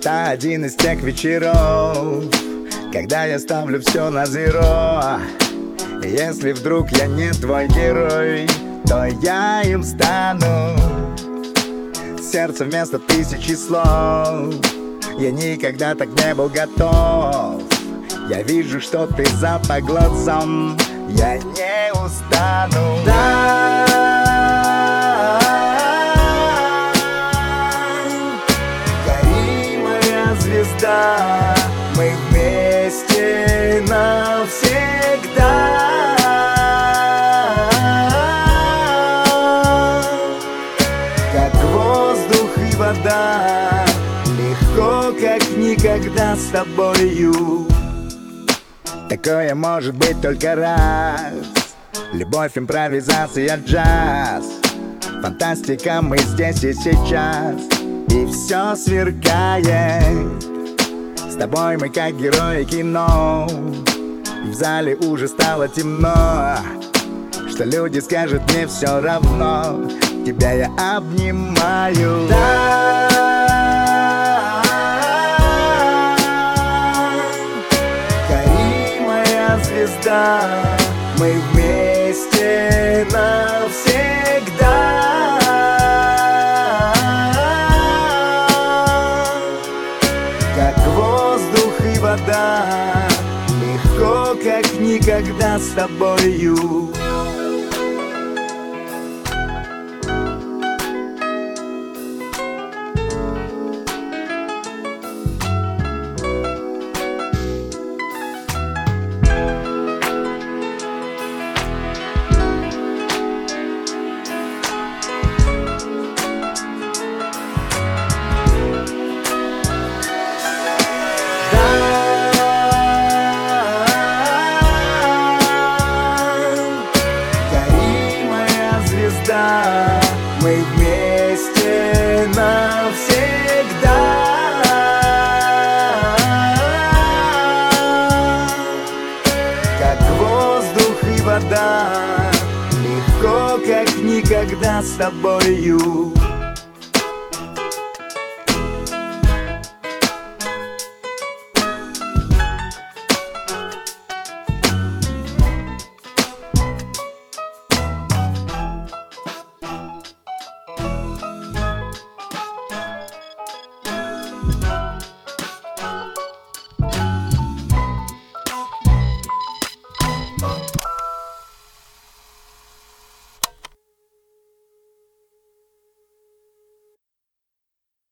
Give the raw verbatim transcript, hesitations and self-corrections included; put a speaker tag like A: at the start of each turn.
A: Это один из тех вечеров, когда я ставлю все на зеро. Если вдруг я не твой герой, то я им стану. Сердце вместо тысячи слов. Я никогда так не был готов. Я вижу, что ты за по глазам. Я не устану. Да, гори, моя звезда, мы вместе навсегда. Как воздух и вода, легко, как никогда с тобою. Такое может быть только раз. Любовь, импровизация, джаз. Фантастика, мы здесь и сейчас. И все сверкает. С тобой мы как герои кино. В зале уже стало темно. Что люди скажут, мне все равно. Тебя я обнимаю. Да, звезда, мы вместе навсегда. Как воздух и вода, легко, как никогда с тобою. Мы вместе навсегда. Как воздух и вода, легко, как никогда с тобою.